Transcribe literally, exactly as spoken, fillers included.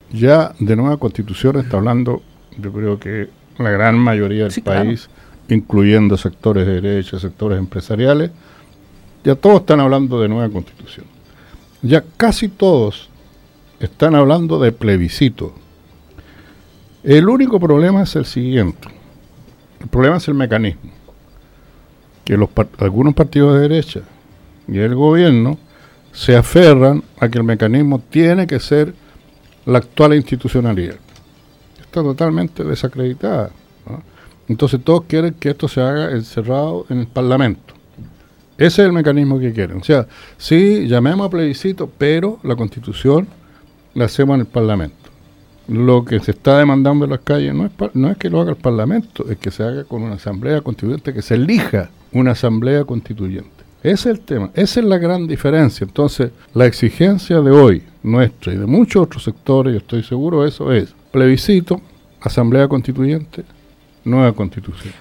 ya de nueva constitución está hablando, yo creo que la gran mayoría del sí, país, claro. incluyendo sectores de derecha, sectores empresariales, ya todos están hablando de nueva constitución. Ya casi todos están hablando de plebiscito. El único problema es el siguiente. El problema es el mecanismo. Que los algunos partidos de derecha y el gobierno se aferran a que el mecanismo tiene que ser la actual institucionalidad. Está totalmente desacreditada, ¿no? Entonces todos quieren que esto se haga encerrado en el Parlamento. Ese es el mecanismo que quieren. O sea, sí, llamemos a plebiscito, pero la Constitución la hacemos en el Parlamento. Lo que se está demandando en las calles no es, no es que lo haga el Parlamento, es que se haga con una asamblea constituyente, que se elija una asamblea constituyente. Ese es el tema, esa es la gran diferencia. Entonces, la exigencia de hoy, nuestra y de muchos otros sectores, yo estoy seguro de eso, es plebiscito, asamblea constituyente, nueva constitución.